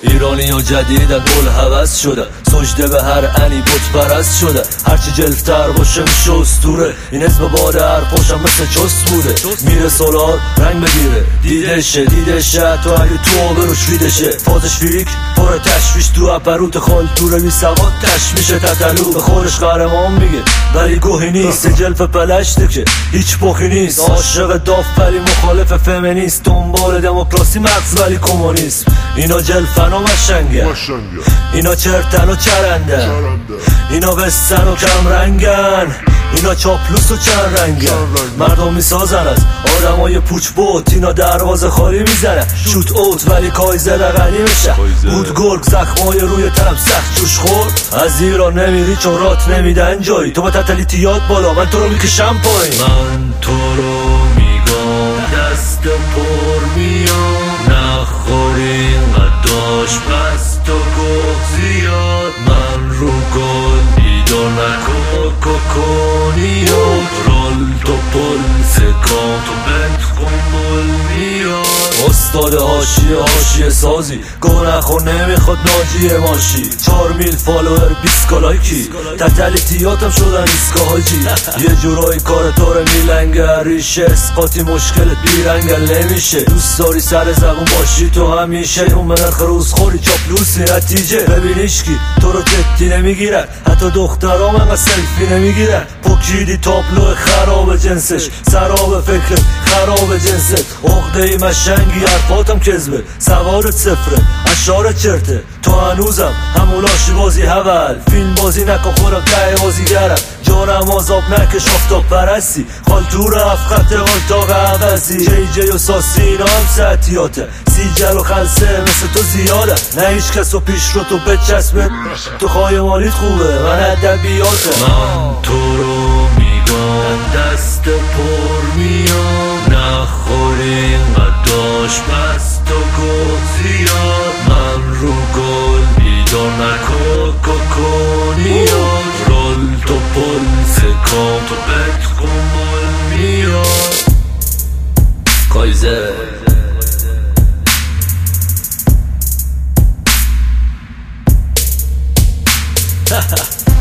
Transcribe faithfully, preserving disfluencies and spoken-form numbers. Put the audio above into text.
ایرانی ها جدیدن دل هوس شده، سجده به هر انی بت پرست شده. هرچی جلفتر باشه میشه اسطوره، این اسم باد حرفاشم مثل چست بوده. میره سالار رنگ بگیره، دیدشه دیدشه تو اگه تو آبروش ریدشه. فازش فیریک پر تشویش تو اپروت خال توره بی سواد تشویشه تتلو. به خودش قهرمان میگه ولی گوهی نیست، جلف پلشته که هیچ پخی نیست. عاشق داف ولی مخالف فمینیست، دنبال دموکراسی مغز ولی کمونیسم. اینا جلفن و مشنگن، اینا چرتن و چرندن، اینا قصن و کم رنگن، اینا چاپلوس و چند رنگن. مردم میسازن از آدم های پوچ بوت، اینا دروازه خالی میزنن شوت اوت ولی کایزر غنی میشه. بود گرگ زخمای روی تنم سخت جوش خورد. از ایران نمیری چون رات نمیدن جایی، تو با تتلیتیات بالا من تو رو میکشم پایین. من تو رو میگم دست پر میام، نخوری قداش پس تو گفت زیاد. من رو گل بیدار نکن کوکونی رول تو پل سکان تو بنت قنبل میاد. استاد حاشیه حاشیه سازی گو نخور نمیخواد ناجیه ماشی. چار میل فالوور بیست کالایکی تتلیتیاتم شدن ایسکا حاجی. یه جورایی کار تو رو میلنگه، ریشه اسقاطی مشکلت بیرنگل نمیشه. دوست داری سر زبون باشی تو همیشه، اون منرخ روز خوری چاپلوسی نتیجه. ببین ایشکی تو رو جدی نمیگیرن، حتی دخترام انقدر سلفی نمیگیرن. پوکیدی تابلو خراب جنسش، سراب فکر خراب جنست. عقده ای مشنگی حرفاتم کذبه، سوارت صفره اشارت چرته. تو هنوزم همون لاشی بازی هول، فیلم بازی نکن خودم ته بازیگرم. جانم آزاب نکش آفتاب پرستی، خالتور هفت خط قلتاق عوضی. جی جی و ساسی اینا هم سعتیاته، سیجل و خلصه مثل تو زیاده. نه هیچ کس و پیش رو تو بچسبه، تو خواهی مالیت خوبه من ادبیاته. من تو رو میگم دست پر میام، نخوری قداش پس تو گفت زیاد. من رو گل بیدار نکن کوکونی رول تو پل سکان تو بنت قنبل میاد. کایزر Ha ha